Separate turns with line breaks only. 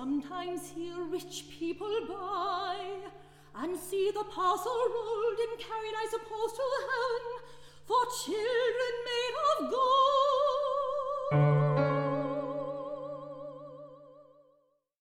sometimes hear rich people by, and see the parcel rolled and carried, I suppose, to heaven, for children made of gold.